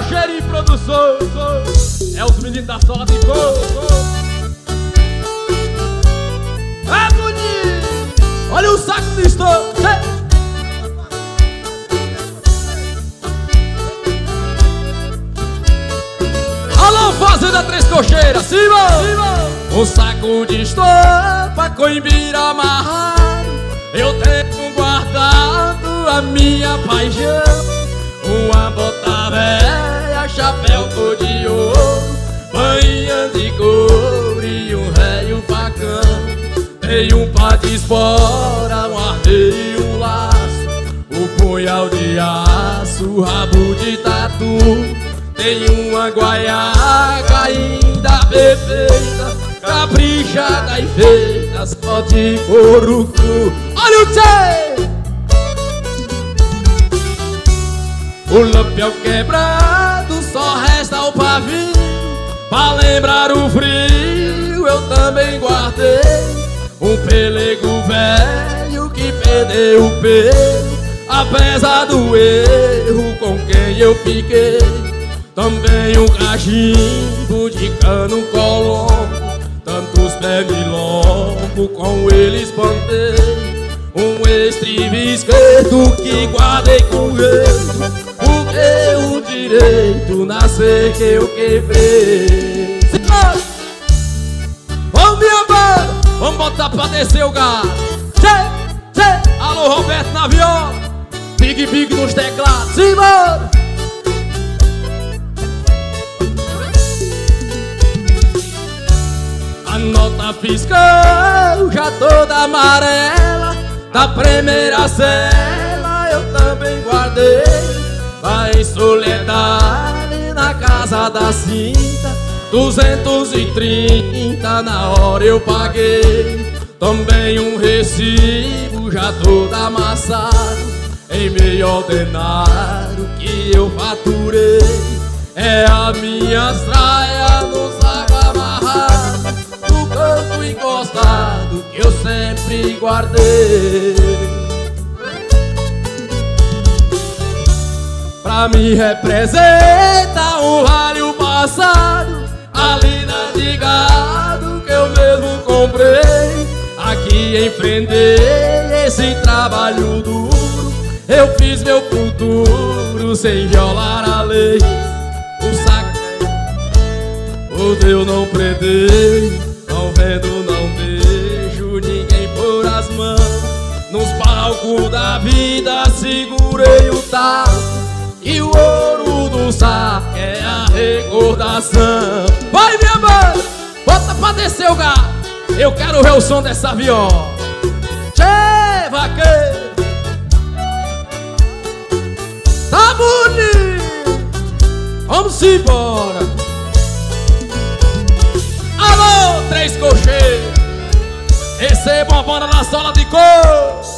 Cocheirinho Produção. É os meninos da sola de coco. É bonito. Olha o saco de estouro. Alô, Fazenda Três Cocheiras, Simão! Um saco de estopa, coimbira amarrado. Eu tenho guardado a minha paixão. Uma bota velha, chapéu cor de ouro, bainha de couro e um velho facão. Tem um pá de espora, um arreio e um laço, o punhal de aço, o rabo de tatu. Tem uma guaiaca ainda perfeita, caprichada e feita só de couro cru. Olha o tchê! O lampião quebrado, só resta o pavio. Pra lembrar o frio, eu também guardei um pelego velho que perdeu o pelo, apesar do erro com quem eu fiquei. Também um cachimbo de cano colombo, tantos pernilongo com ele espantei. Um estribo esquerdo que guardei com jeito, porque o direito nascer que eu quebrei. Vamos minha banda, vamos botar pra descer o gato. Tchê, tchê. Alô Roberto na viola, Big Big nos teclados. Simbora! A nota fiscal já toda amarela, da primeira cela eu também guardei. Vai em Soledade, na casa da cinta, 230 na hora eu paguei. Também um recibo já todo amassado, em meio ao denário que eu faturei. É a minha saia no saco amarrado, no canto encostado que eu sempre guardei. Pra mim representa um ralho passado, a lida de gado que eu mesmo comprei. Aqui enfrentei esse trabalho duro, eu fiz meu futuro sem violar a lei. O saco, o Deus não prendei, não vendo, não beijo ninguém por as mãos. Nos palcos da vida segurei o taco, e o ouro do saco é a recordação. Vai minha banda, bota pra descer o gato, eu quero ver o som dessa viola. Tchê, vaqueiro, tá bonito, vamos embora. Alô, Três Cocheiros, recebam a banda na sola de couro.